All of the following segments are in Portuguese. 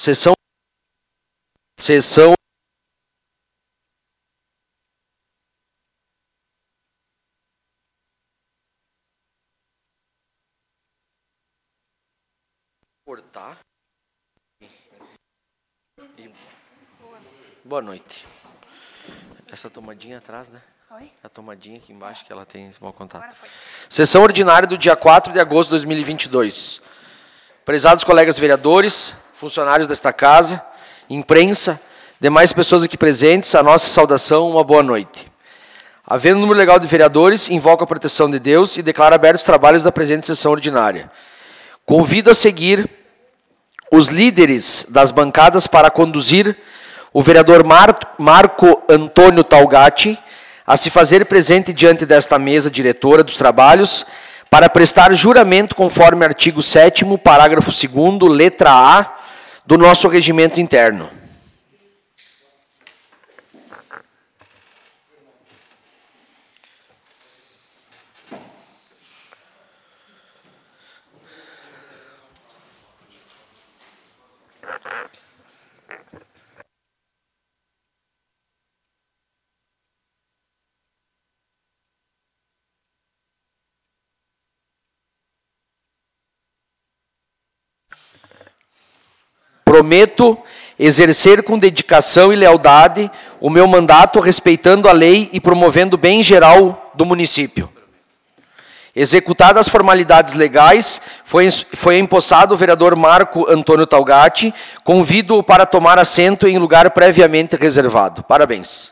Sessão. Sessão. Cortar. Boa noite. Essa tomadinha atrás, né? Oi? A tomadinha aqui embaixo, que ela tem esse mau contato. Sessão ordinária do dia 4 de agosto de 2022. Prezados colegas vereadores, funcionários desta casa, imprensa, demais pessoas aqui presentes, a nossa saudação, uma boa noite. Havendo número legal de vereadores, invoco a proteção de Deus e declaro abertos os trabalhos da presente sessão ordinária. Convido a seguir os líderes das bancadas para conduzir o vereador Marco Antônio Talgatti a se fazer presente diante desta mesa diretora dos trabalhos para prestar juramento conforme artigo 7º, parágrafo 2º, letra A do nosso regimento interno. Prometo exercer com dedicação e lealdade o meu mandato, respeitando a lei e promovendo o bem geral do município. Executadas as formalidades legais, foi empossado o vereador Marco Antônio Talgatti. Convido-o para tomar assento em lugar previamente reservado. Parabéns.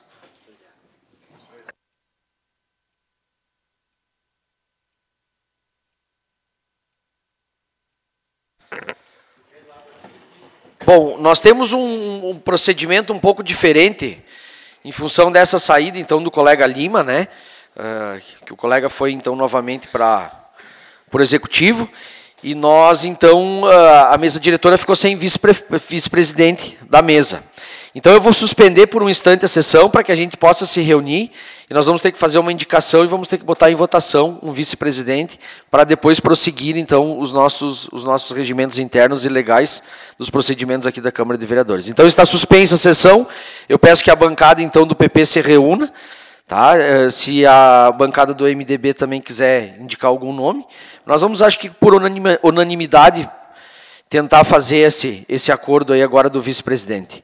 Bom, nós temos um procedimento um pouco diferente em função dessa saída, então, do colega Lima, né? Que o colega foi, então, novamente para o executivo. E nós, então, a mesa diretora ficou sem vice-presidente da mesa. Então, eu vou suspender por um instante a sessão para que a gente possa se reunir. E nós vamos ter que fazer uma indicação e vamos ter que botar em votação um vice-presidente para depois prosseguir, então, os nossos regimentos internos e legais dos procedimentos aqui da Câmara de Vereadores. Então, está suspensa a sessão. Eu peço que a bancada, então, do PP se reúna. Tá? Se a bancada do MDB também quiser indicar algum nome. Nós vamos, acho que por unanimidade, tentar fazer esse acordo aí agora do vice-presidente.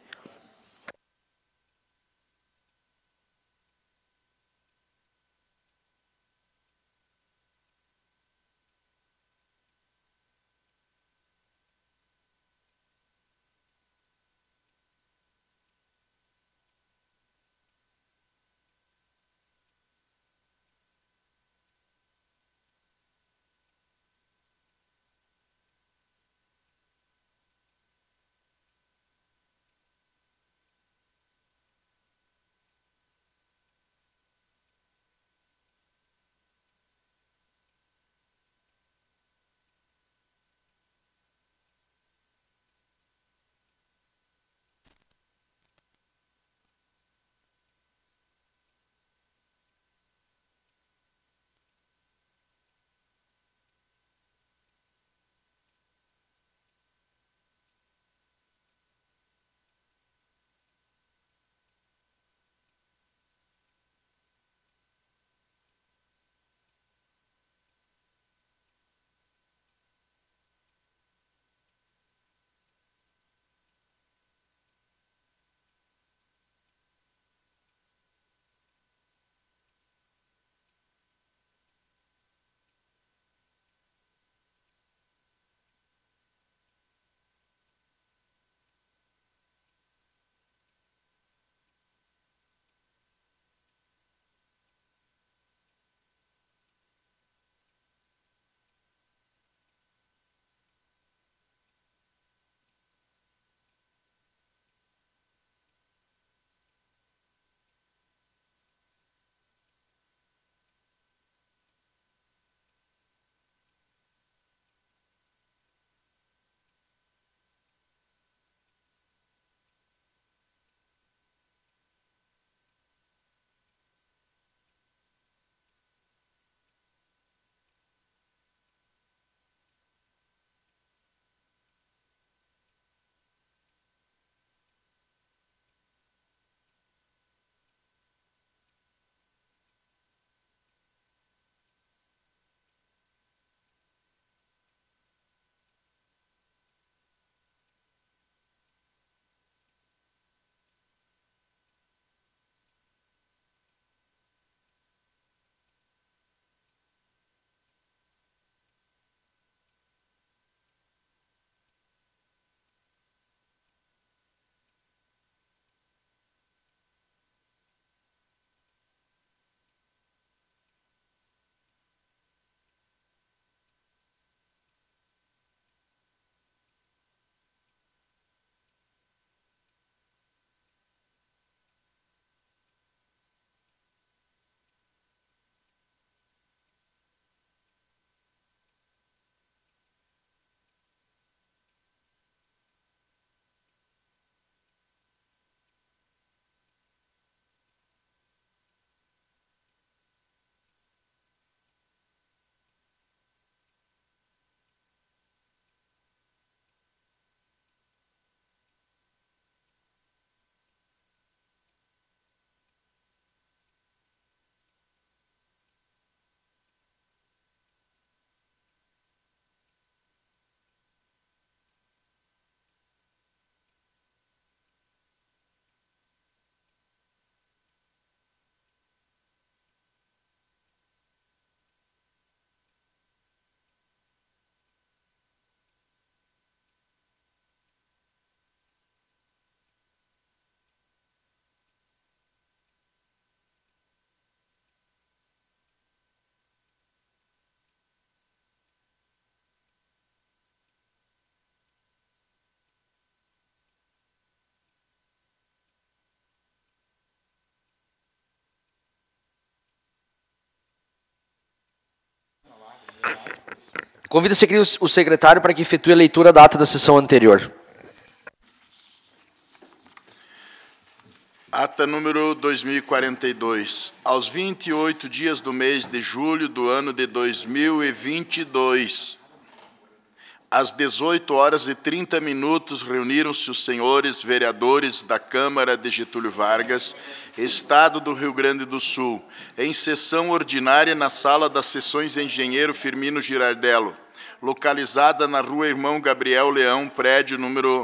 Convida-se aqui o secretário para que efetue a leitura da ata da sessão anterior. Ata número 2042. Aos 28 dias do mês de julho do ano de 2022, às 18h30, reuniram-se os senhores vereadores da Câmara de Getúlio Vargas, Estado do Rio Grande do Sul, em sessão ordinária na Sala das Sessões Engenheiro Firmino Girardello, localizada na Rua Irmão Gabriel Leão, prédio número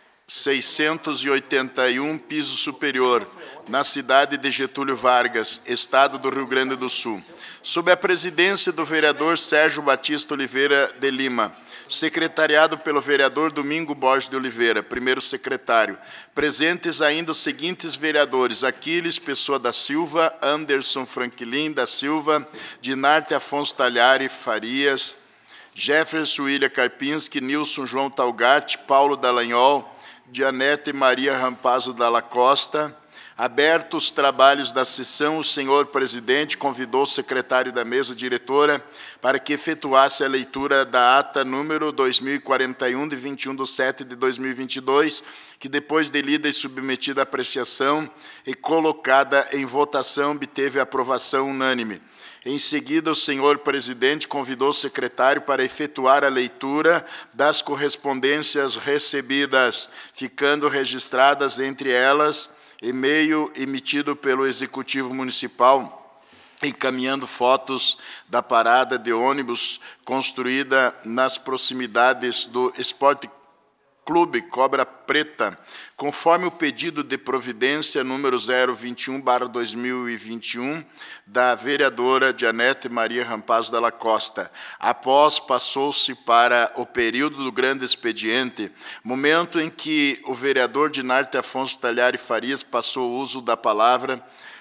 681, piso superior, na cidade de Getúlio Vargas, Estado do Rio Grande do Sul, sob a presidência do vereador Sérgio Batista Oliveira de Lima, secretariado pelo vereador Domingo Borges de Oliveira, primeiro secretário. Presentes ainda os seguintes vereadores: Aquiles Pessoa da Silva, Anderson Franklin da Silva, Dinarte Afonso Talhari Farias, Jefferson William Karpinski, Nilson João Talgatti, Paulo Dallagnol, Dianete Maria Rampazzo Dalla Costa. Abertos os trabalhos da sessão, o senhor presidente convidou o secretário da mesa diretora para que efetuasse a leitura da ata número 2041, de 21/7/2022, que depois de lida e submetida à apreciação e colocada em votação, obteve aprovação unânime. Em seguida, o senhor presidente convidou o secretário para efetuar a leitura das correspondências recebidas, ficando registradas entre elas e-mail emitido pelo Executivo Municipal, encaminhando fotos da parada de ônibus construída nas proximidades do Esporte Clube Cobra Preta, conforme o pedido de providência número 021/2021 da vereadora Dianete Maria Rampazzo Dalla Costa. Após, passou-se para o período do grande expediente, momento em que o vereador Dinarte Afonso Talhari Farias passou o uso da palavra,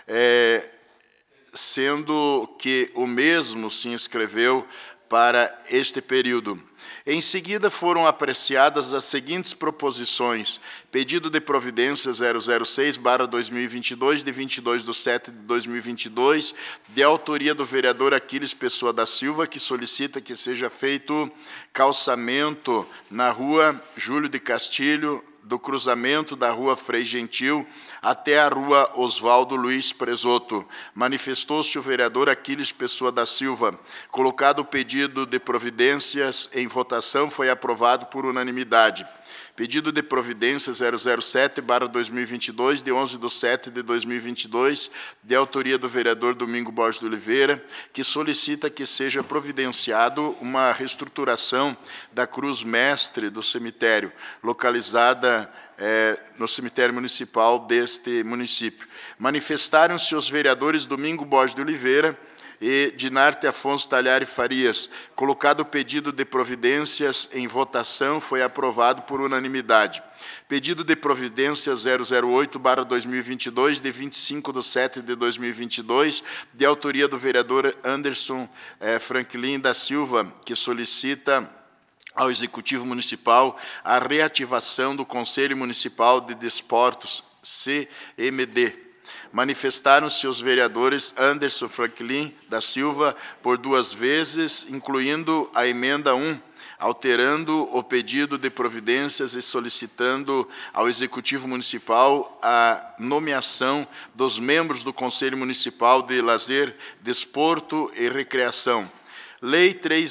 sendo que o mesmo se inscreveu para este período. Em seguida, foram apreciadas as seguintes proposições: pedido de providência 006/2022, de 22/7/2022, de autoria do vereador Aquiles Pessoa da Silva, que solicita que seja feito calçamento na rua Júlio de Castilho, do cruzamento da rua Frei Gentil até a rua Oswaldo Luiz Presoto. Manifestou-se o vereador Aquiles Pessoa da Silva. Colocado o pedido de providências em votação, foi aprovado por unanimidade. Pedido de providência 007/2022, de 11/7/2022, de autoria do vereador Domingo Borges de Oliveira, que solicita que seja providenciado uma reestruturação da cruz mestre do cemitério, localizada no cemitério municipal deste município. Manifestaram-se os vereadores Domingo Borges de Oliveira e Dinarte Afonso Talhari Farias. Colocado o pedido de providências em votação, foi aprovado por unanimidade. Pedido de providência 008/2022, de 25/7/2022, de autoria do vereador Anderson Franklin da Silva, que solicita ao Executivo Municipal a reativação do Conselho Municipal de Desportos, CMD. Manifestaram-se os vereadores Anderson Franklin da Silva por 2 vezes, incluindo a emenda 1, alterando o pedido de providências e solicitando ao Executivo Municipal a nomeação dos membros do Conselho Municipal de Lazer, Desporto e Recreação. Lei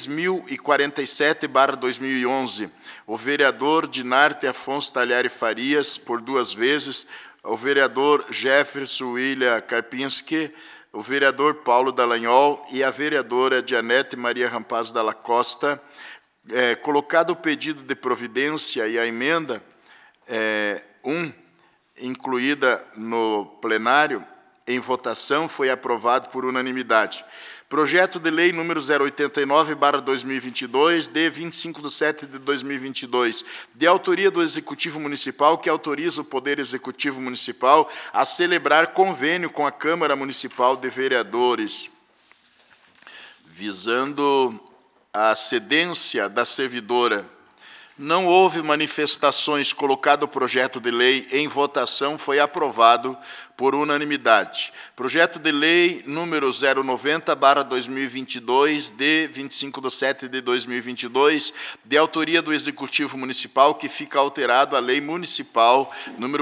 3.047/2011, o vereador Dinarte Afonso Talhari Farias, por 2 vezes, o vereador Jefferson William Karpinski, o vereador Paulo Dallagnol e a vereadora Dianete Maria Rampazzo Dalla Costa. Colocado o pedido de providência e a emenda 1, incluída no plenário, em votação, foi aprovado por unanimidade. Projeto de lei número 089/2022, de 25/7/2022, de autoria do Executivo Municipal, que autoriza o Poder Executivo Municipal a celebrar convênio com a Câmara Municipal de Vereadores, visando a cedência da servidora. Não houve manifestações. Colocado o projeto de lei em votação, foi aprovado por unanimidade. Projeto de lei número 090/2022, de 25/7/2022, de autoria do Executivo Municipal, que fica alterado a Lei Municipal número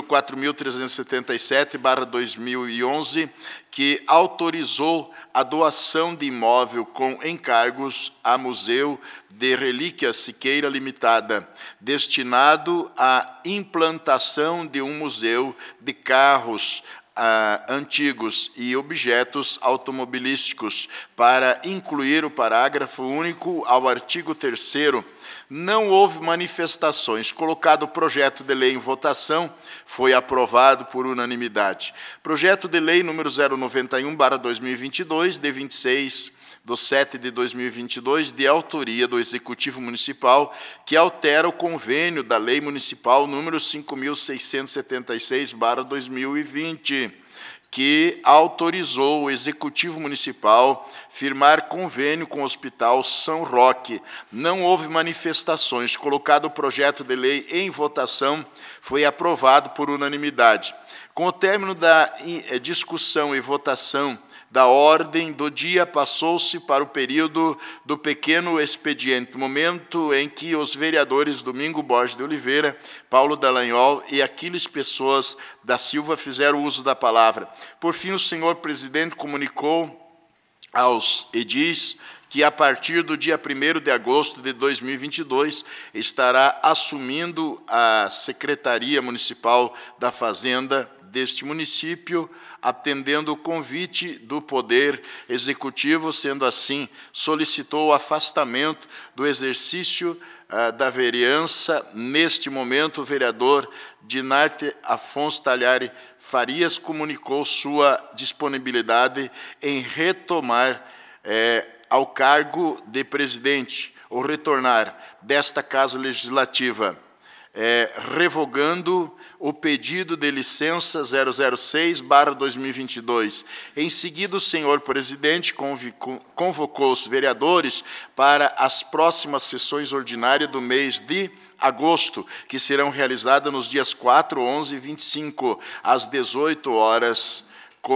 4.377/2011, que autorizou a doação de imóvel com encargos a Museu de Relíquias Siqueira Limitada, destinado à implantação de um museu de carros antigos e objetos automobilísticos, para incluir o parágrafo único ao artigo 3º. Não houve manifestações. Colocado o projeto de lei em votação, foi aprovado por unanimidade. Projeto de lei número 091/2022, de 26/7/2022, de autoria do Executivo Municipal, que altera o convênio da Lei Municipal número 5.676/2020, que autorizou o Executivo Municipal firmar convênio com o Hospital São Roque. Não houve manifestações. Colocado o projeto de lei em votação, foi aprovado por unanimidade. Com o término da discussão e votação da ordem do dia, passou-se para o período do pequeno expediente, momento em que os vereadores Domingo Borges de Oliveira, Paulo Dallagnol e Aquiles Pessoas da Silva fizeram uso da palavra. Por fim, o senhor presidente comunicou aos edis que, a partir do dia 1º de agosto de 2022, estará assumindo a Secretaria Municipal da Fazenda deste município, atendendo o convite do Poder Executivo. Sendo assim, solicitou o afastamento do exercício da vereança. Neste momento, o vereador Dinarte Afonso Talhari Farias comunicou sua disponibilidade em retomar ao cargo de presidente, ou retornar desta Casa Legislativa, revogando o pedido de licença 006/2022. Em seguida, o senhor presidente convocou os vereadores para as próximas sessões ordinárias do mês de agosto, que serão realizadas nos dias 4, 11 e 25, às 18 horas,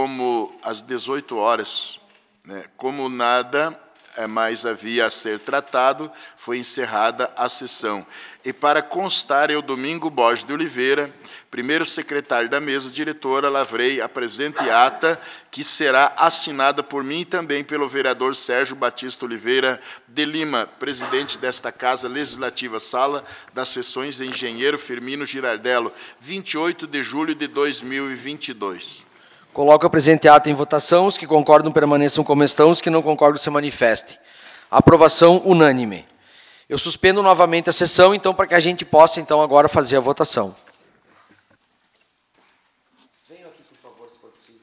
como nada mais havia a ser tratado, foi encerrada a sessão. E, para constar, eu, Domingo Borges de Oliveira, primeiro secretário da mesa diretora, lavrei a presente ata, que será assinada por mim e também pelo vereador Sérgio Batista Oliveira de Lima, presidente desta Casa Legislativa, Sala das Sessões, Engenheiro Firmino Girardello, 28 de julho de 2022. Coloco a presente ata em votação. Os que concordam permaneçam como estão, os que não concordam se manifestem. Aprovação unânime. Eu suspendo novamente a sessão, então, para que a gente possa, então, agora fazer a votação. Venham aqui, por favor, se for possível.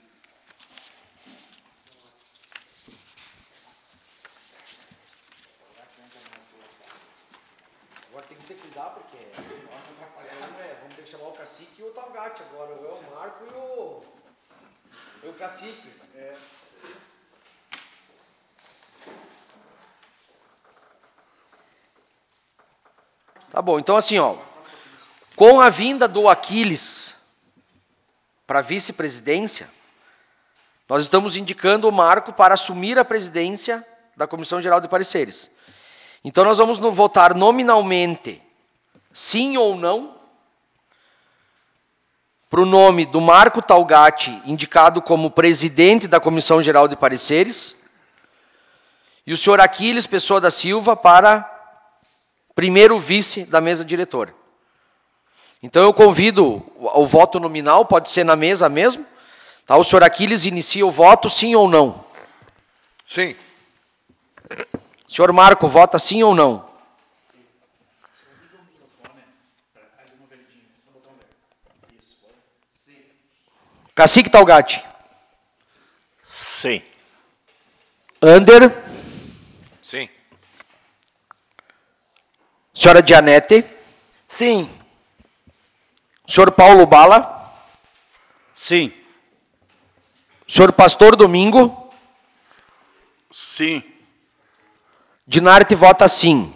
Agora tem que se cuidar, porque vamos ter que chamar o cacique e o Talgatti agora, o Marco e o cacique. Tá bom, então assim, ó, com a vinda do Aquiles para a vice-presidência, nós estamos indicando o Marco para assumir a presidência da Comissão Geral de Pareceres. Então nós vamos votar nominalmente, sim ou não, para o nome do Marco Talgatti, indicado como presidente da Comissão Geral de Pareceres, e o senhor Aquiles Pessoa da Silva para primeiro vice da mesa diretora. Então eu convido o voto nominal, pode ser na mesa mesmo. Tá? O senhor Aquiles inicia o voto, sim ou não? Sim. O senhor Marco vota sim ou não? Cacique Talgatti. Sim. Ander. Sim. Senhora Dianete. Sim. Senhor Paulo Bala. Sim. Senhor Pastor Domingo. Sim. Dinarte vota sim.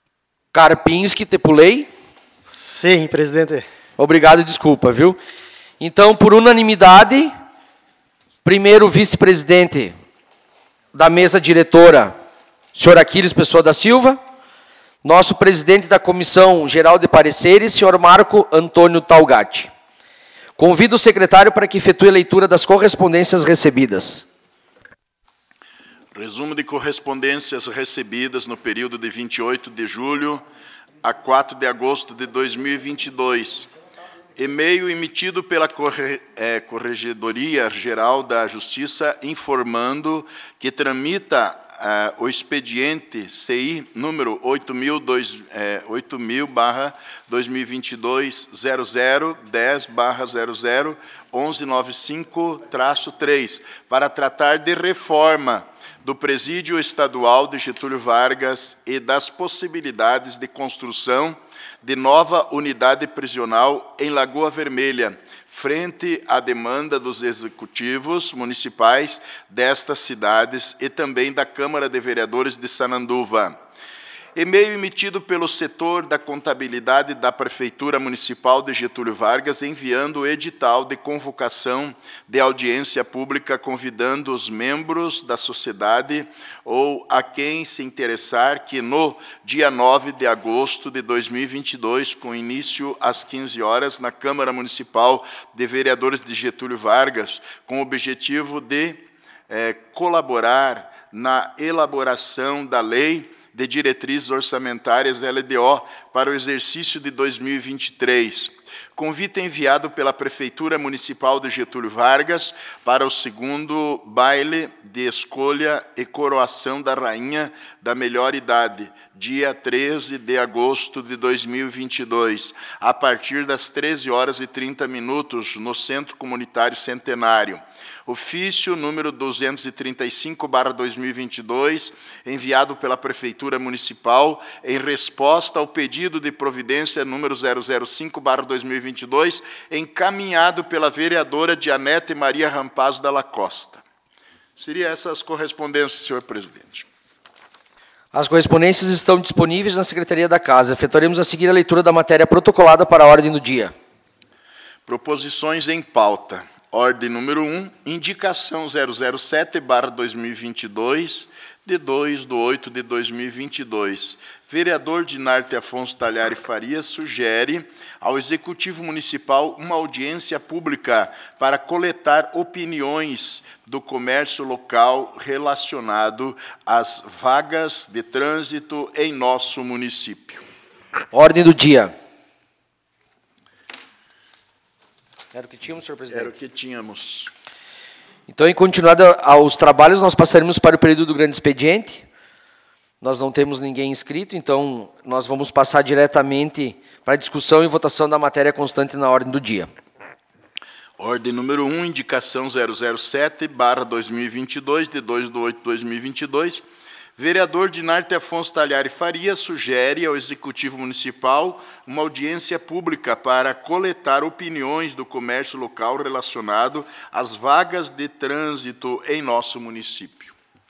Karpinski, te pulei? Sim, presidente. Obrigado e desculpa, viu? Então, por unanimidade, primeiro vice-presidente da mesa diretora, senhor Aquiles Pessoa da Silva, nosso presidente da Comissão Geral de Pareceres, senhor Marco Antônio Talgatti. Convido o secretário para que efetue a leitura das correspondências recebidas. Resumo de correspondências recebidas no período de 28 de julho a 4 de agosto de 2022. E-mail emitido pela Corregedoria Geral da Justiça informando que tramita o expediente CI número 8000-2022-00-10/00-1195-3 para tratar de reforma do Presídio Estadual de Getúlio Vargas e das possibilidades de construção de nova unidade prisional em Lagoa Vermelha, frente à demanda dos executivos municipais destas cidades e também da Câmara de Vereadores de Sananduva. E-mail emitido pelo setor da contabilidade da Prefeitura Municipal de Getúlio Vargas, enviando o edital de convocação de audiência pública, convidando os membros da sociedade ou a quem se interessar que no dia 9 de agosto de 2022, com início às 15 horas, na Câmara Municipal de Vereadores de Getúlio Vargas, com o objetivo de colaborar na elaboração da Lei de Diretrizes Orçamentárias LDO para o exercício de 2023. Convite enviado pela Prefeitura Municipal de Getúlio Vargas para o segundo baile de escolha e coroação da Rainha da Melhor Idade, dia 13 de agosto de 2022, a partir das 13h30, no Centro Comunitário Centenário. Ofício número 235/2022, enviado pela Prefeitura Municipal em resposta ao pedido de providência número 005/2022, encaminhado pela vereadora Dianete Maria Rampazzo Dalla Costa. Seriam essas correspondências, senhor presidente. As correspondências estão disponíveis na Secretaria da Casa. Efetuaremos a seguir a leitura da matéria protocolada para a ordem do dia. Proposições em pauta. Ordem número 1, indicação 007/2022, de 2/8/2022. Vereador Dinarte Afonso Talhari Faria sugere ao Executivo Municipal uma audiência pública para coletar opiniões do comércio local relacionado às vagas de trânsito em nosso município. Ordem do dia. Era o que tínhamos, senhor presidente? Era o que tínhamos. Então, em continuada aos trabalhos, nós passaremos para o período do grande expediente. Nós não temos ninguém inscrito, então nós vamos passar diretamente para a discussão e votação da matéria constante na ordem do dia. Ordem número 1, indicação 007/2022, de 2/8/2022. Vereador Dinarte Afonso Talhari Faria sugere ao Executivo Municipal uma audiência pública para coletar opiniões do comércio local relacionado às vagas de trânsito em nosso município.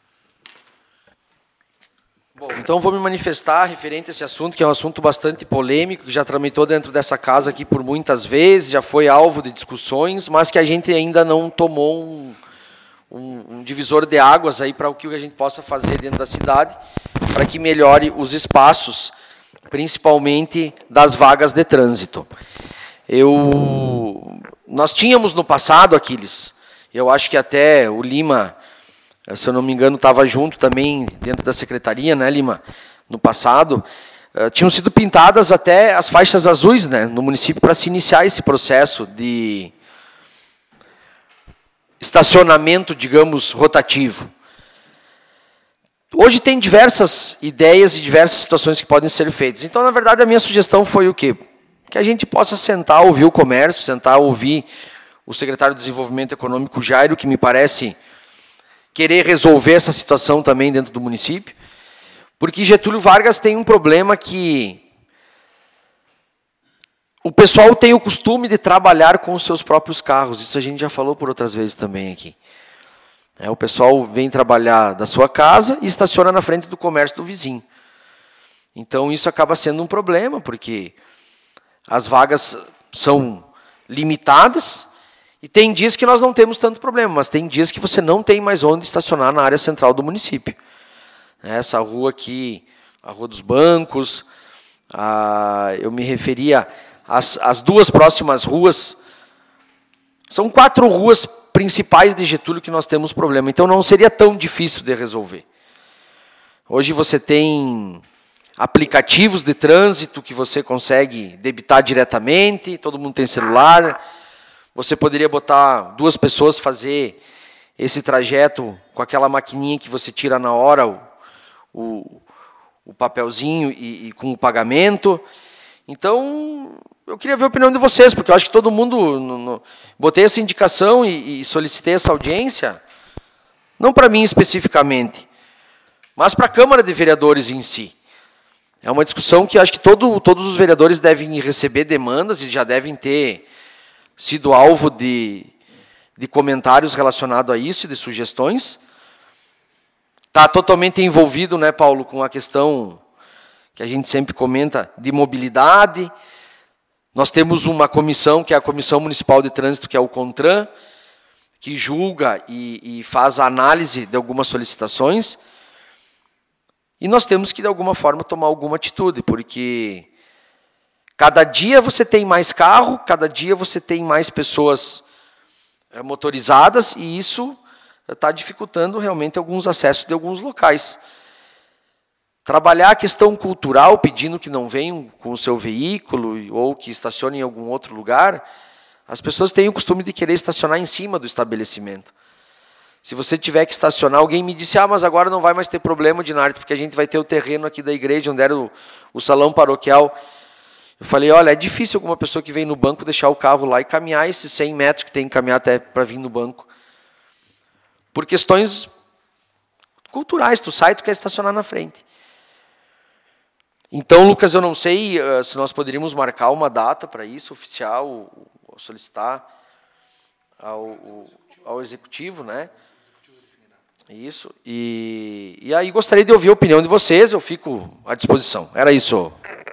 Bom, então vou me manifestar referente a esse assunto, que é um assunto bastante polêmico, que já tramitou dentro dessa casa aqui por muitas vezes, já foi alvo de discussões, mas que a gente ainda não tomou um divisor de águas aí para o que a gente possa fazer dentro da cidade, para que melhore os espaços, principalmente das vagas de trânsito. Nós tínhamos no passado, Aquiles, eu acho que até o Lima, se eu não me engano, estava junto também dentro da secretaria, né, Lima, no passado, tinham sido pintadas até as faixas azuis, né, no município para se iniciar esse processo de estacionamento, digamos, rotativo. Hoje tem diversas ideias e diversas situações que podem ser feitas. Então, na verdade, a minha sugestão foi o quê? Que a gente possa sentar, ouvir o comércio, sentar, ouvir o secretário de Desenvolvimento Econômico, Jairo, que me parece querer resolver essa situação também dentro do município, porque Getúlio Vargas tem um problema que o pessoal tem o costume de trabalhar com os seus próprios carros. Isso a gente já falou por outras vezes também aqui. O pessoal vem trabalhar da sua casa e estaciona na frente do comércio do vizinho. Então, isso acaba sendo um problema, porque as vagas são limitadas E tem dias que nós não temos tanto problema, mas tem dias que você não tem mais onde estacionar na área central do município. Essa rua aqui, a Rua dos Bancos, eu me referia às duas próximas ruas. São 4 ruas principais de Getúlio que nós temos problema, então não seria tão difícil de resolver. Hoje você tem aplicativos de trânsito que você consegue debitar diretamente, todo mundo tem celular. Você poderia botar 2 pessoas fazer esse trajeto com aquela maquininha que você tira na hora o papelzinho e com o pagamento. Então, eu queria ver a opinião de vocês, porque eu acho que todo mundo... Botei essa indicação e solicitei essa audiência, não para mim especificamente, mas para a Câmara de Vereadores em si. É uma discussão que acho que todos os vereadores devem receber demandas e já devem ter sido alvo de comentários relacionados a isso e de sugestões. Está totalmente envolvido, né, Paulo, com a questão que a gente sempre comenta de mobilidade. Nós temos uma comissão, que é a Comissão Municipal de Trânsito, que é o CONTRAN, que julga e faz a análise de algumas solicitações. E nós temos que, de alguma forma, tomar alguma atitude, porque cada dia você tem mais carro, cada dia você tem mais pessoas motorizadas, e isso está dificultando realmente alguns acessos de alguns locais. Trabalhar a questão cultural, pedindo que não venham com o seu veículo ou que estacionem em algum outro lugar, as pessoas têm o costume de querer estacionar em cima do estabelecimento. Se você tiver que estacionar, alguém me disse, mas agora não vai mais ter problema, Dinarte, porque a gente vai ter o terreno aqui da igreja, onde era o salão paroquial. Eu falei, olha, é difícil alguma pessoa que vem no banco deixar o carro lá e caminhar esses 100 metros que tem que caminhar até para vir no banco. Por questões culturais, tu sai, tu quer estacionar na frente. Então, Lucas, eu não sei se nós poderíamos marcar uma data para isso, oficial, solicitar ao executivo, né? Isso. E aí gostaria de ouvir a opinião de vocês, eu fico à disposição. Era isso.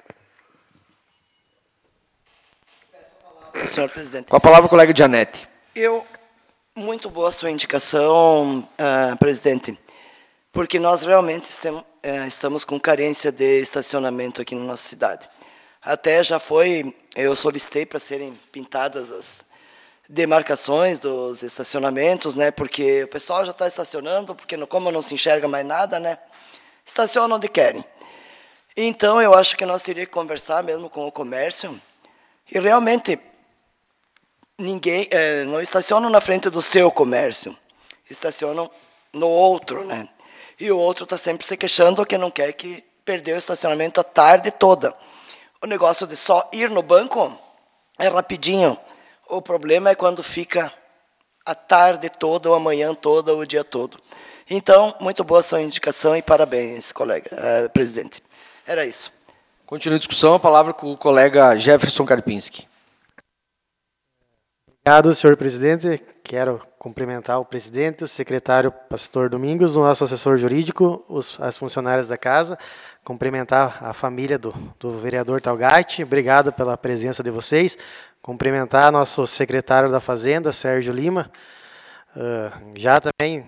Senhor presidente. Com a palavra, o colega Janete. Muito boa a sua indicação, presidente, porque nós realmente estamos com carência de estacionamento aqui na nossa cidade. Até eu solicitei para serem pintadas as demarcações dos estacionamentos, né? Porque o pessoal já está estacionando, porque como não se enxerga mais nada, né? Estacionam onde querem. Então, eu acho que nós teríamos que conversar mesmo com o comércio e realmente ninguém não estacionam na frente do seu comércio, estacionam no outro, né? E o outro está sempre se queixando que não quer que perdeu o estacionamento a tarde toda. O negócio de só ir no banco é rapidinho. O problema é quando fica a tarde toda, ou a manhã toda, ou o dia todo. Então, muito boa a sua indicação e parabéns, colega, presidente. Era isso. Continua a discussão, a palavra com o colega Jefferson Karpinski. Obrigado, senhor presidente. Quero cumprimentar o presidente, o secretário Pastor Domingos, o nosso assessor jurídico, as funcionárias da casa, cumprimentar a família do vereador Talgatti. Obrigado pela presença de vocês. Cumprimentar nosso secretário da Fazenda, Sérgio Lima. Já também...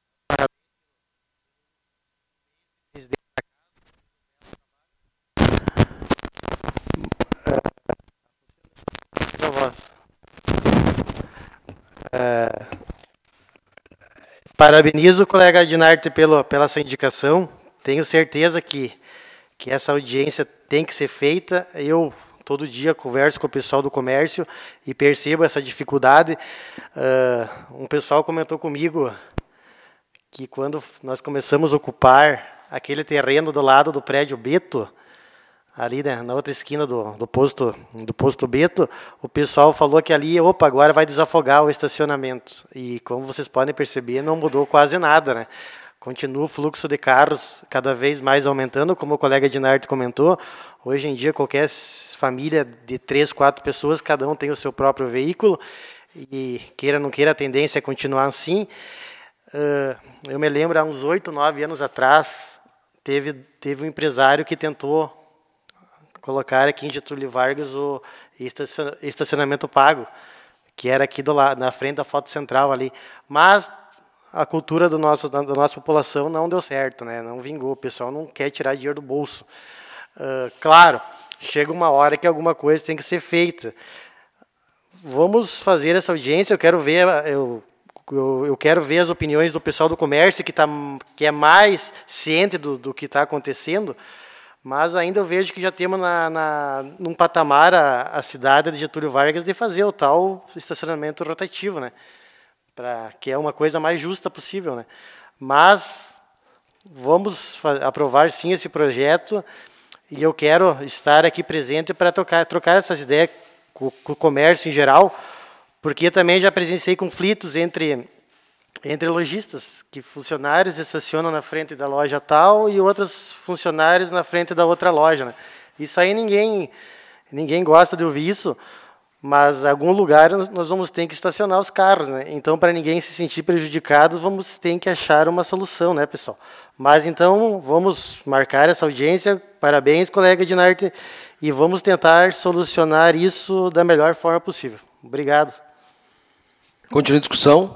Parabenizo o colega Dinarte pela essa indicação. Tenho certeza que essa audiência tem que ser feita. Eu, todo dia, converso com o pessoal do comércio e percebo essa dificuldade. Um pessoal comentou comigo que quando nós começamos a ocupar aquele terreno do lado do prédio Beto, ali, né, na outra esquina do posto Beto, o pessoal falou que ali, agora vai desafogar o estacionamento. E como vocês podem perceber, não mudou quase nada, né? Continua o fluxo de carros cada vez mais aumentando, como o colega Dinarte comentou. Hoje em dia, qualquer família de 3, 4 pessoas, cada um tem o seu próprio veículo, e queira ou não queira, a tendência é continuar assim. Eu me lembro, há uns 8, 9 anos atrás, teve um empresário que tentou colocar aqui em Getúlio Vargas o estacionamento pago, que era aqui na frente da Foto Central ali. Mas a cultura da nossa população não deu certo, né? Não vingou, o pessoal não quer tirar dinheiro do bolso. Claro, chega uma hora que alguma coisa tem que ser feita. Vamos fazer essa audiência, eu quero ver as opiniões do pessoal do comércio, que é mais ciente do que está acontecendo, mas ainda eu vejo que já temos num patamar a cidade de Getúlio Vargas de fazer o tal estacionamento rotativo, né? Que é uma coisa mais justa possível, né? Mas vamos aprovar sim esse projeto e eu quero estar aqui presente para trocar essas ideias com o comércio em geral, porque também já presenciei conflitos entre lojistas, que funcionários estacionam na frente da loja tal e outros funcionários na frente da outra loja, né? Isso aí ninguém gosta de ouvir isso, mas em algum lugar nós vamos ter que estacionar os carros, né? Então, para ninguém se sentir prejudicado, vamos ter que achar uma solução, né, pessoal? Mas então, vamos marcar essa audiência. Parabéns, colega Dinarte, e vamos tentar solucionar isso da melhor forma possível. Obrigado. Continua a discussão.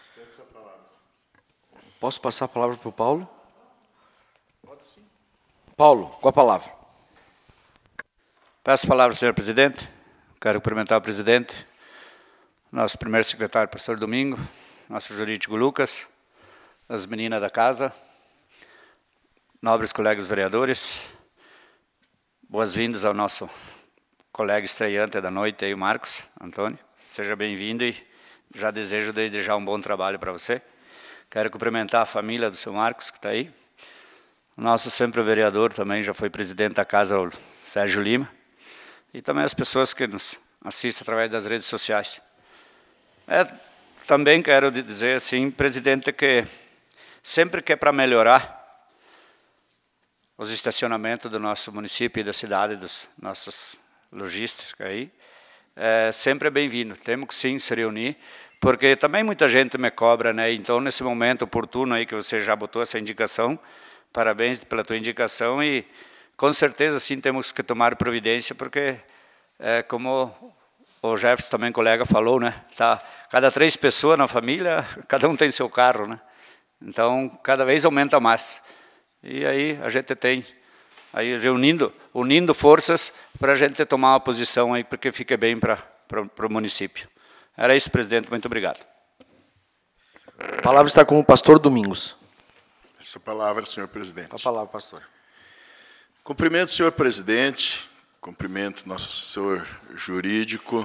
Posso passar a palavra para o Paulo? Pode sim. Paulo, com a palavra. Peço a palavra, senhor presidente. Quero cumprimentar o presidente, nosso primeiro secretário, pastor Domingo, nosso jurídico Lucas, as meninas da casa, nobres colegas vereadores, boas-vindas ao nosso colega estreante da noite, aí, o Marcos Antônio. Seja bem-vindo e já desejo desde já um bom trabalho para você. Quero cumprimentar a família do seu Marcos, que está aí. O nosso sempre vereador também já foi presidente da casa, o Sérgio Lima. E também as pessoas que nos assistem através das redes sociais. Também quero dizer assim, presidente, que sempre que é para melhorar os estacionamentos do nosso município e da cidade, dos nossos lojistas aí, sempre é bem-vindo. Temos que sim se reunir, porque também muita gente me cobra, né? Então, nesse momento oportuno aí que você já botou essa indicação, parabéns pela tua indicação e com certeza sim temos que tomar providência, porque como o Jefferson também, colega, falou, né? Cada 3 pessoas na família, cada um tem seu carro, né? Então, cada vez aumenta mais. E aí a gente tem, aí unindo forças para a gente tomar uma posição aí, porque fique bem para o município. Era isso, presidente. Muito obrigado. A palavra está com o pastor Domingos. Essa palavra, senhor presidente. Com a palavra, pastor. Cumprimento o senhor presidente, cumprimento nosso assessor jurídico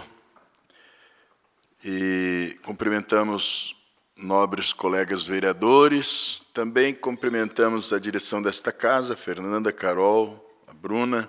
e cumprimentamos nobres colegas vereadores, também cumprimentamos a direção desta casa, a Fernanda, a Carol, a Bruna.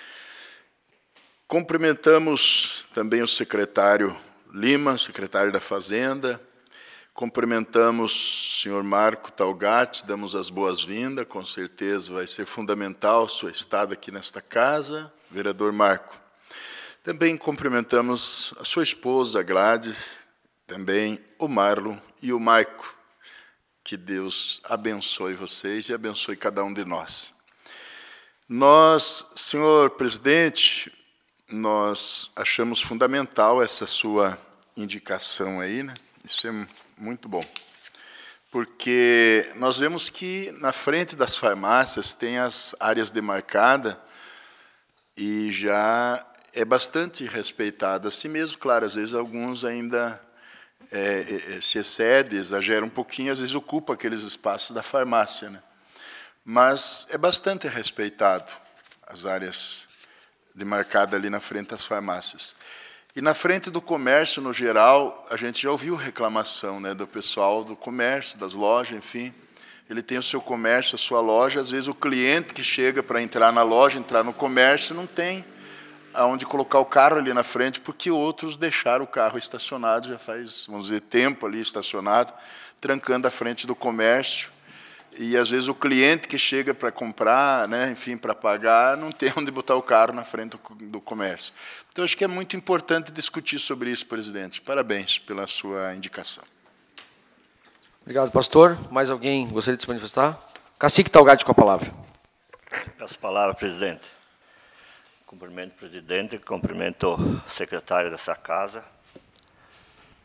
Cumprimentamos também o secretário Lima, secretário da Fazenda. Cumprimentamos o senhor Marco Talgatti, damos as boas-vindas, com certeza vai ser fundamental a sua estada aqui nesta casa, vereador Marco. Também cumprimentamos a sua esposa, a Gladys, também o Marlon e o Maico. Que Deus abençoe vocês e abençoe cada um de nós. Nós, senhor presidente, nós achamos fundamental essa sua indicação aí, né? Isso é muito bom, porque nós vemos que na frente das farmácias tem as áreas demarcadas e já é bastante respeitada. Assim mesmo, claro, às vezes alguns ainda se excedem, exageram um pouquinho, às vezes ocupam aqueles espaços da farmácia, né? Mas é bastante respeitado as áreas demarcadas ali na frente das farmácias. E na frente do comércio, no geral, a gente já ouviu reclamação, né, do pessoal do comércio, das lojas, enfim. Ele tem o seu comércio, a sua loja. Às vezes o cliente que chega para entrar na loja, entrar no comércio, não tem aonde colocar o carro ali na frente, porque outros deixaram o carro estacionado, já faz, vamos dizer, tempo ali estacionado, trancando a frente do comércio. E, às vezes, o cliente que chega para comprar, né, enfim, para pagar, não tem onde botar o carro na frente do comércio. Então, acho que é muito importante discutir sobre isso, presidente. Parabéns pela sua indicação. Obrigado, pastor. Mais alguém gostaria de se manifestar? Cacique Talgatti com a palavra. Peço a palavra, presidente. Cumprimento o presidente, cumprimento o secretário dessa casa,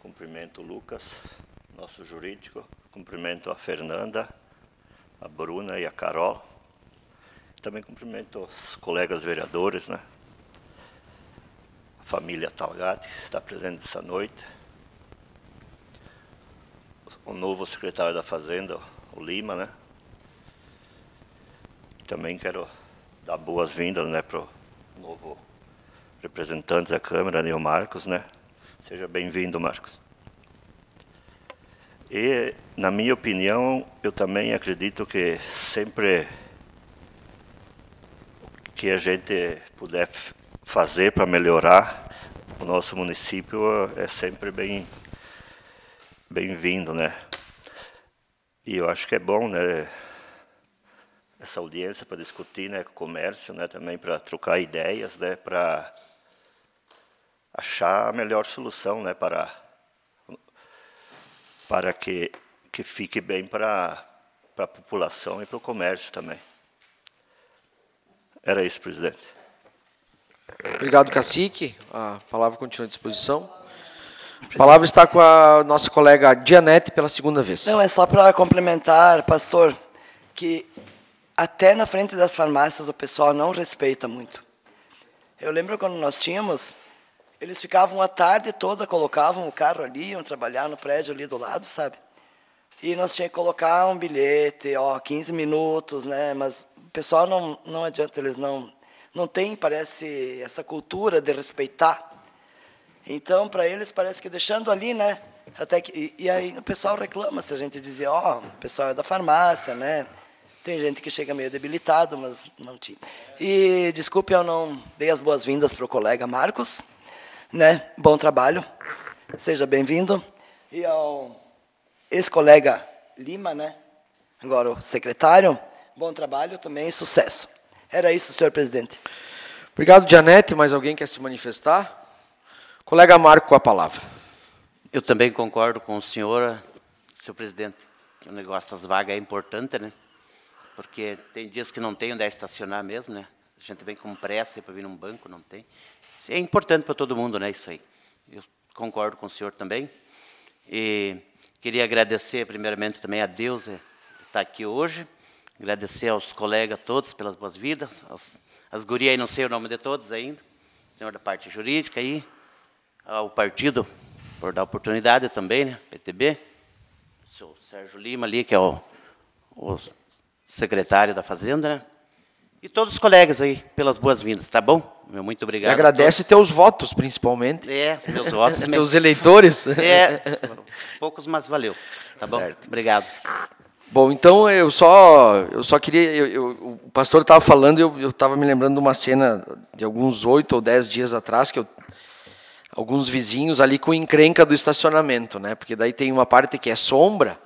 cumprimento o Lucas, nosso jurídico, cumprimento a Fernanda, a Bruna e a Carol. Também cumprimento os colegas vereadores, né? A família Talgatti, que está presente essa noite. O novo secretário da Fazenda, o Lima, né? Também quero dar boas-vindas, né, para o novo representante da Câmara, né, o Marcos, né? Seja bem-vindo, Marcos. E, na minha opinião, eu também acredito que sempre que a gente puder fazer para melhorar o nosso município é sempre bem-vindo, né? E eu acho que é bom, né, essa audiência para discutir, né, comércio, né, também para trocar ideias, né, para achar a melhor solução, né, para que fique bem para a população e para o comércio também. Era isso, presidente. Obrigado, cacique. A palavra continua à disposição. A palavra está com a nossa colega Dianete pela segunda vez. Não, é só para complementar, pastor, que até na frente das farmácias o pessoal não respeita muito. Eu lembro quando nós tínhamos, eles ficavam a tarde toda, colocavam o carro ali, iam trabalhar no prédio ali do lado, sabe? E nós tínhamos que colocar um bilhete, 15 minutos, né? Mas o pessoal não adianta, eles não têm, parece, essa cultura de respeitar. Então, para eles, parece que deixando ali, né? Até que, e aí o pessoal reclama, se a gente dizia, o pessoal é da farmácia, né? Tem gente que chega meio debilitado, mas não tinha. E, desculpe, eu não dei as boas-vindas para o colega Marcos, né? Bom trabalho, seja bem-vindo. E ao ex-colega Lima, né? Agora o secretário, bom trabalho também, sucesso. Era isso, senhor presidente. Obrigado, Dianete. Mais alguém quer se manifestar? Colega Marco, com a palavra. Eu também concordo com o senhor presidente, que o negócio das vagas é importante, né? Porque tem dias que não tem onde estacionar mesmo, né? A gente vem com pressa para vir num banco, não tem. Isso é importante para todo mundo, né? Isso aí. Eu concordo com o senhor também. E queria agradecer, primeiramente, também a Deus de estar aqui hoje. Agradecer aos colegas todos pelas boas-vindas. As gurias aí, não sei o nome de todos ainda. O senhor da parte jurídica aí. Ao partido, por dar oportunidade também, né? PTB. O senhor Sérgio Lima ali, que é o secretário da Fazenda, né? E todos os colegas aí, pelas boas-vindas, tá bom? Muito obrigado. E agradece teus votos, principalmente. Meus votos. Teus eleitores. Poucos, mas valeu. Tá bom? Certo. Obrigado. Bom, então eu só queria... o pastor estava falando, eu estava me lembrando de uma cena de alguns 8 ou 10 dias atrás, que alguns vizinhos ali com encrenca do estacionamento, né? Porque daí tem uma parte que é sombra,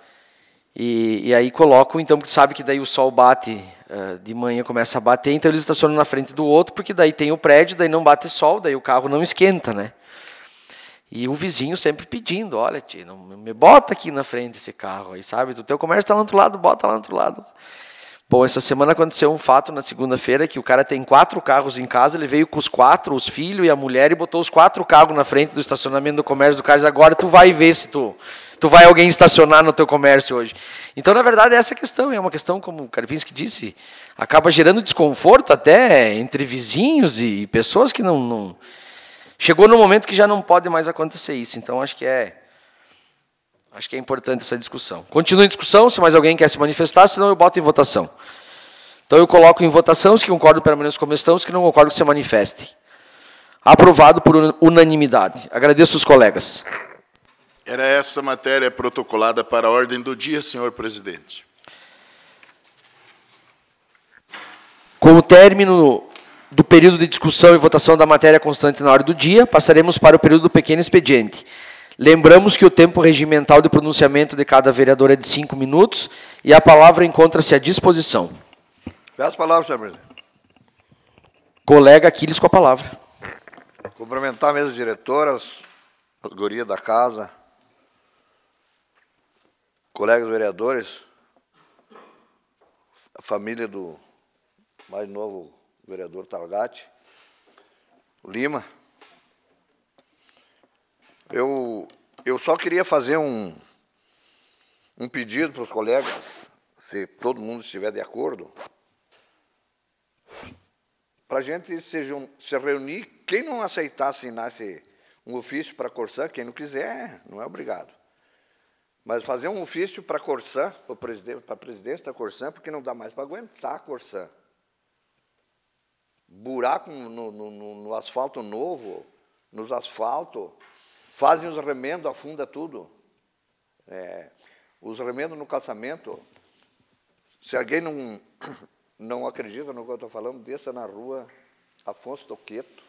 e aí colocam, então, porque sabe que daí o sol bate, de manhã começa a bater, então eles estacionam na frente do outro, porque daí tem o prédio, daí não bate sol, daí o carro não esquenta, né? E o vizinho sempre pedindo, olha, tia, não me bota aqui na frente esse carro aí, sabe? O teu comércio está lá no outro lado, bota lá no outro lado. Bom, essa semana aconteceu um fato na segunda-feira, que o cara tem 4 carros em casa, ele veio com os 4, os filhos e a mulher, e botou os 4 carros na frente do estacionamento do comércio do cara, e diz, agora tu vai ver se tu vai alguém estacionar no teu comércio hoje. Então, na verdade, essa questão é uma questão, como o Karpinski disse, acaba gerando desconforto até entre vizinhos e pessoas que não... Chegou no momento que já não pode mais acontecer isso, então acho que é importante essa discussão. Continua em discussão, se mais alguém quer se manifestar, senão eu boto em votação. Então eu coloco em votação, os que concordam permaneçam como estão, os que não concordam que se manifestem. Aprovado por unanimidade. Agradeço os colegas. Era essa matéria protocolada para a ordem do dia, senhor presidente. Com o término do período de discussão e votação da matéria constante na ordem do dia, passaremos para o período do pequeno expediente. Lembramos que o tempo regimental de pronunciamento de cada vereador é de 5 minutos e a palavra encontra-se à disposição. Peço a palavra, senhor presidente. Colega Aquiles com a palavra. Cumprimentar a mesa diretora, as gurias da casa, colegas vereadores, a família do mais novo vereador Talgatti, o Lima. Eu Eu só queria fazer um pedido para os colegas, se todo mundo estiver de acordo, para a gente se reunir. Quem não aceitar assinar um ofício para a Corsã, quem não quiser, não é obrigado. Mas fazer um ofício para a Corsã, para a presidência da Corsã, porque não dá mais para aguentar a Corsã. Buraco no asfalto novo, nos asfaltos, fazem os remendos, afunda tudo. Os remendos no calçamento. Se alguém não acredita no que eu estou falando, desça na rua Afonso Toqueto,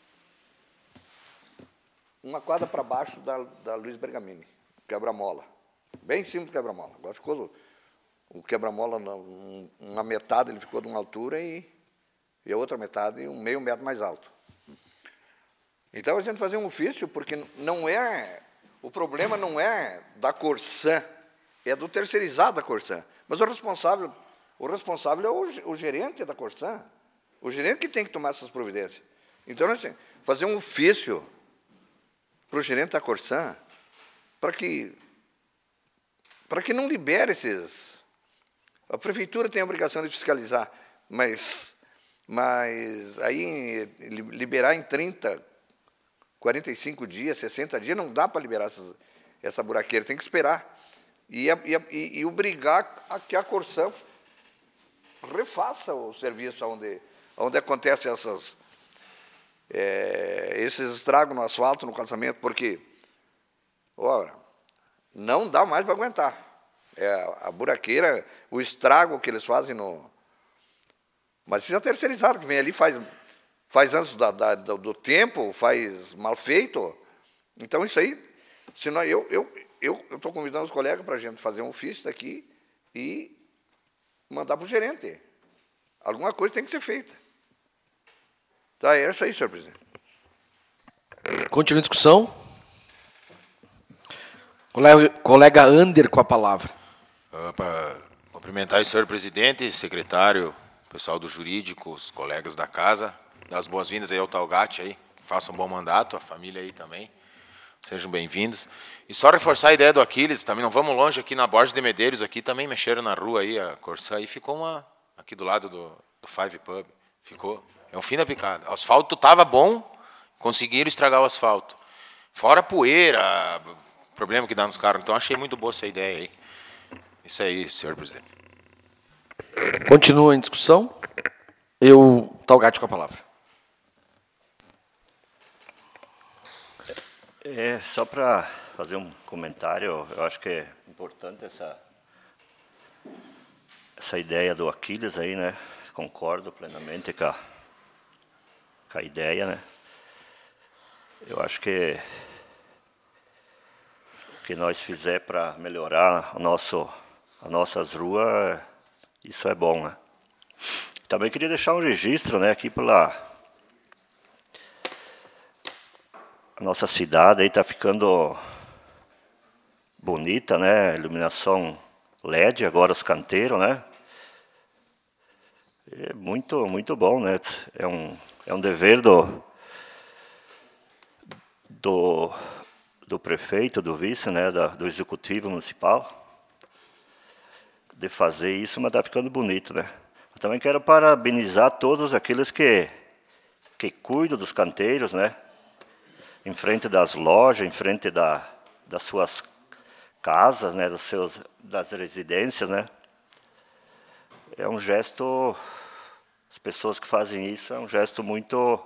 uma quadra para baixo da Luiz Bergamini, quebra-mola, bem em cima do quebra-mola. Agora ficou o quebra-mola, uma metade ele ficou de uma altura e a outra metade meio metro mais alto. Então a gente fazer um ofício, porque o problema não é da Corsã, é do terceirizado da Corsã. Mas o responsável é o gerente da Corsã, o gerente que tem que tomar essas providências. Então, assim, fazer um ofício para o gerente da Corsã, para que não libere esses... A prefeitura tem a obrigação de fiscalizar, mas aí liberar em 30, 45 dias, 60 dias, não dá para liberar essa buraqueira, tem que esperar. E obrigar a que a Corsã refaça o serviço onde acontecem esses estragos no asfalto, no calçamento, porque não dá mais para aguentar. A buraqueira, o estrago que eles fazem Mas isso é terceirizado, que vem ali, faz antes do tempo, faz mal feito. Então, isso aí, senão eu estou convidando os colegas para a gente fazer um ofício daqui e mandar para o gerente. Alguma coisa tem que ser feita. Tá, é isso aí, senhor presidente. Continua a discussão. Colega Ander com a palavra. Para cumprimentar o senhor presidente, secretário, pessoal do jurídico, os colegas da casa, dar as boas-vindas aí ao Talgatti aí, que faça um bom mandato, a família aí também. Sejam bem-vindos. E só reforçar a ideia do Aquiles, também não vamos longe, aqui na Borges de Medeiros, aqui também mexeram na rua aí, a Corsã, aí ficou aqui do lado do Five Pub, ficou, é um fim da picada. O asfalto estava bom, conseguiram estragar o asfalto. Fora poeira, problema que dá nos carros, então achei muito boa essa ideia aí. Isso aí, senhor presidente. Continua em discussão. Talgatti com a palavra. Só para fazer um comentário, eu acho que é importante essa ideia do Aquiles aí, né? Concordo plenamente com a ideia, né? Eu acho que o que nós fizer para melhorar as nossas ruas, isso é bom, né? Também queria deixar um registro, né, aqui a nossa cidade aí está ficando bonita, né? Iluminação LED, agora os canteiros, né? É muito, muito bom, né? É um dever do prefeito, do vice, né? Do executivo municipal, de fazer isso, mas está ficando bonito, né? Eu também quero parabenizar todos aqueles que cuidam dos canteiros, né? Em frente das lojas, em frente das suas casas, né? Das residências, né? É um gesto, as pessoas que fazem isso, é um gesto muito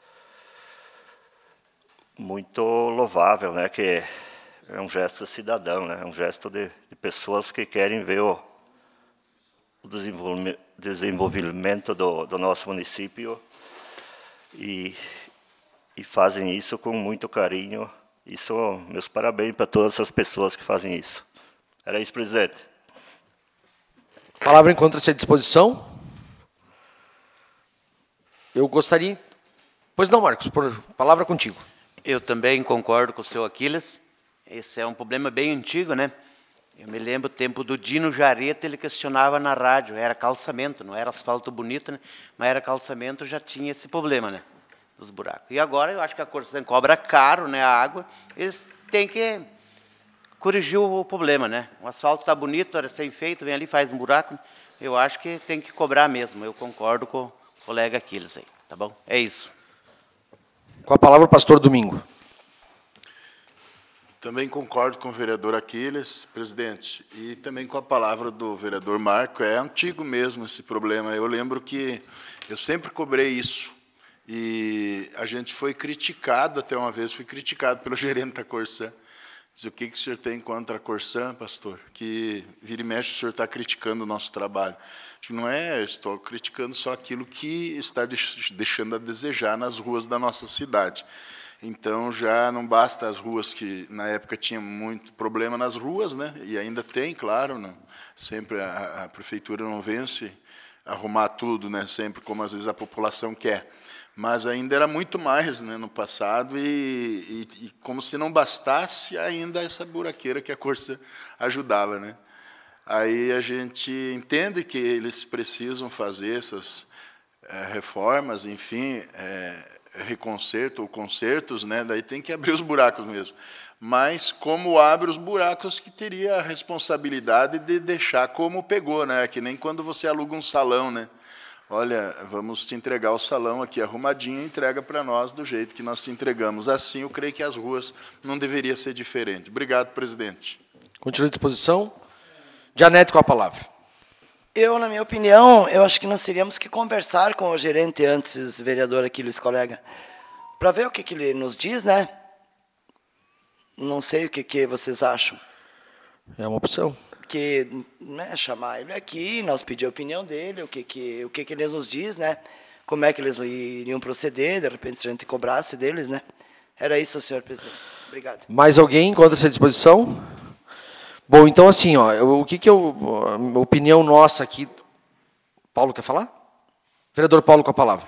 louvável, né? Que é um gesto cidadão, né? É um gesto de pessoas que querem ver o desenvolvimento do nosso município e fazem isso com muito carinho. Isso, meus parabéns para todas essas pessoas que fazem isso. Era isso, presidente. A palavra encontra-se à disposição. Eu gostaria... Pois não, Marcos, palavra contigo. Eu também concordo com o seu Aquiles. Esse é um problema bem antigo, né? Eu me lembro do tempo do Dino Jareta, ele questionava na rádio, era calçamento, não era asfalto bonito, né? Mas era calçamento, já tinha esse problema, né? Dos buracos. E agora eu acho que a Corsã cobra caro, né, a água, eles tem que corrigir o problema, né? O asfalto está bonito, era recém-feito, vem ali, faz um buraco. Eu acho que tem que cobrar mesmo. Eu concordo com o colega Aquiles aí, tá bom? É isso. Com a palavra o pastor Domingo. Também concordo com o vereador Aquiles, presidente, e também com a palavra do vereador Marco. É antigo mesmo esse problema. Eu lembro que eu sempre cobrei isso. E a gente foi criticado, até uma vez, fui criticado pelo gerente da Corsã. Diz, o que o senhor tem contra a Corsã, pastor? Que vira e mexe, o senhor está criticando o nosso trabalho. Acho que não é, estou criticando só aquilo que está deixando a desejar nas ruas da nossa cidade. Então, já não basta as ruas, que na época tinha muito problema nas ruas, né? E ainda tem, claro, não? Sempre a prefeitura não vence arrumar tudo, né? Sempre como às vezes a população quer. Mas ainda era muito mais, né, no passado, e como se não bastasse ainda essa buraqueira que a Corsã ajudava, né? Aí a gente entende que eles precisam fazer essas reformas, enfim, reconcerto ou concertos, né? Daí tem que abrir os buracos mesmo. Mas como abre os buracos, que teria a responsabilidade de deixar como pegou, né? Que nem quando você aluga um salão, né? Olha, vamos te entregar o salão aqui arrumadinho e entrega para nós do jeito que nós te entregamos. Assim, eu creio que as ruas não deveria ser diferente. Obrigado, presidente. Continua à disposição. Janete, com a palavra. Eu, na minha opinião, eu acho que nós teríamos que conversar com o gerente antes, vereador Aquiles, colega, para ver o que ele nos diz, né? Não sei o que vocês acham. É uma opção. Que, né, chamar ele aqui, nós pedir a opinião dele, o que ele nos diz, né? Como é que eles iriam proceder, de repente, se a gente cobrasse deles, né? Era isso, senhor presidente. Obrigado. Mais alguém encontra essa disposição? Bom, então assim, ó, a opinião nossa aqui... Paulo quer falar? Vereador Paulo, com a palavra.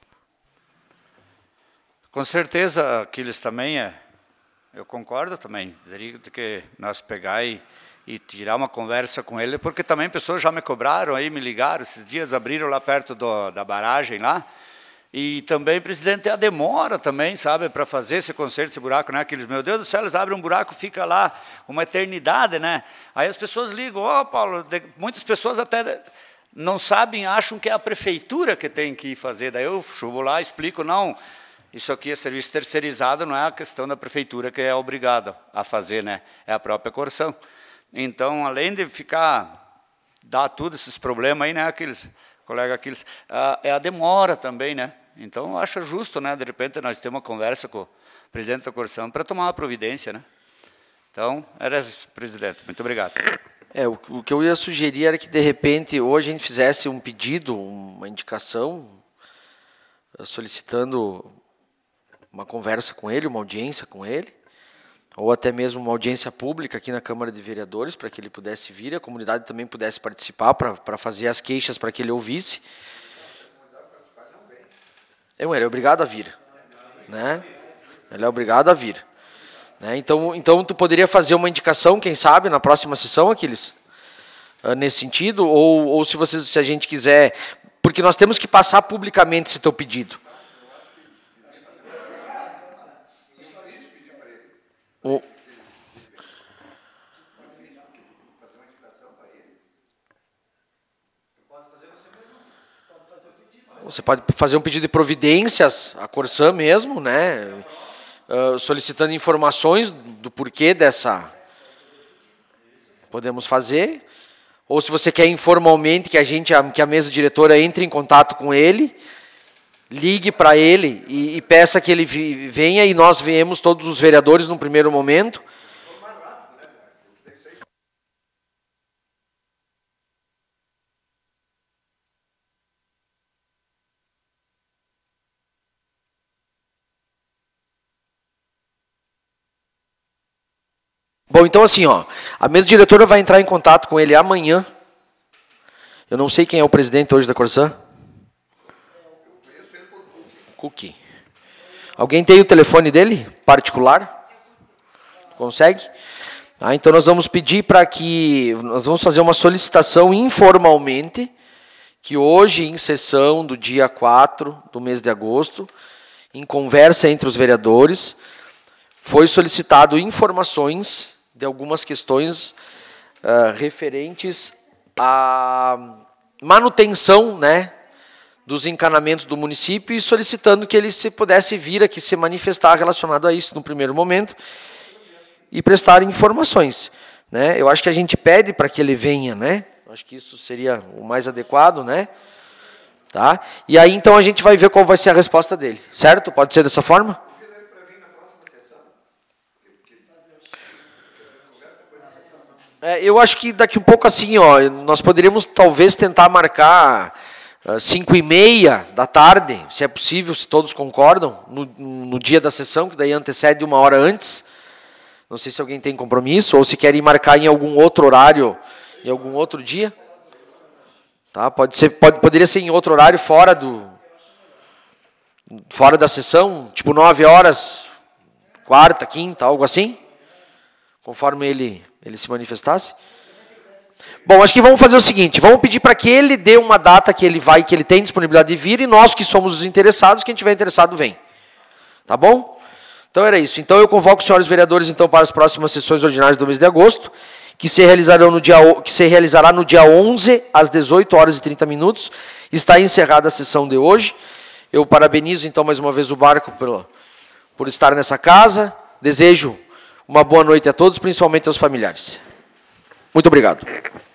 Com certeza, Aquiles, também eu concordo também, de que nós pegar e tirar uma conversa com ele, porque também pessoas já me cobraram, aí me ligaram, esses dias abriram lá perto da barragem lá, e também, presidente, a demora também, sabe, para fazer esse conserto, esse buraco, né? Aqueles, meu Deus do céu, eles abrem um buraco, fica lá uma eternidade, né? Aí as pessoas ligam, Paulo, muitas pessoas até não sabem, acham que é a prefeitura que tem que ir fazer, daí eu vou lá e explico, não, isso aqui é serviço terceirizado, não é a questão da prefeitura que é obrigada a fazer, né? É a própria Corsã. Então, além de dar tudo esses problemas aí, né, aqueles colega Aquiles, é a demora também, né? Então, eu acho justo, né, de repente, nós ter uma conversa com o presidente da Corsã para tomar uma providência, né? Então, era isso, presidente. Muito obrigado. O que eu ia sugerir era que, de repente, hoje a gente fizesse um pedido, uma indicação, solicitando uma conversa com ele, uma audiência com ele, ou até mesmo uma audiência pública aqui na Câmara de Vereadores, para que ele pudesse vir, a comunidade também pudesse participar, para fazer as queixas, para que ele ouvisse. Ele é obrigado a vir, né? Ele é obrigado a vir. Né? Então, tu poderia fazer uma indicação, quem sabe, na próxima sessão, Aquiles, nesse sentido, ou se a gente quiser, porque nós temos que passar publicamente esse teu pedido. Você pode fazer um pedido de providências à Corsã mesmo, né? Solicitando informações do porquê dessa... Podemos fazer. Ou se você quer informalmente que a mesa diretora entre em contato com ele, ligue para ele e peça que ele venha e nós viemos todos os vereadores num primeiro momento. Bom, então assim, ó, a mesa diretora vai entrar em contato com ele amanhã. Eu não sei quem é o presidente hoje da Corsã. Cookie. Alguém tem o telefone dele, particular? Consegue? Então nós vamos pedir nós vamos fazer uma solicitação informalmente, que hoje, em sessão do dia 4 do mês de agosto, em conversa entre os vereadores, foi solicitado informações de algumas questões referentes à manutenção, né, dos encanamentos do município e solicitando que ele se pudesse vir aqui se manifestar relacionado a isso no primeiro momento e prestar informações, né? Eu acho que a gente pede para que ele venha, né? Acho que isso seria o mais adequado, né? Tá? E aí então a gente vai ver qual vai ser a resposta dele, certo? Pode ser dessa forma? Eu acho que daqui um pouco assim, ó, nós poderíamos talvez tentar marcar 5h30 da tarde, se é possível, se todos concordam, no dia da sessão, que daí antecede 1 hora antes. Não sei se alguém tem compromisso, ou se querem marcar em algum outro horário, em algum outro dia. Tá? Poderia ser em outro horário fora da sessão, tipo 9 horas, quarta, quinta, algo assim, conforme ele se manifestasse. Bom, acho que vamos fazer o seguinte, vamos pedir para que ele dê uma data que ele tem disponibilidade de vir, e nós que somos os interessados, quem tiver interessado vem. Tá bom? Então era isso. Então eu convoco os senhores vereadores então para as próximas sessões ordinárias do mês de agosto, que se realizará no dia 11, às 18h30. Está encerrada a sessão de hoje. Eu parabenizo então mais uma vez o Barco por estar nessa casa. Desejo uma boa noite a todos, principalmente aos familiares. Muito obrigado.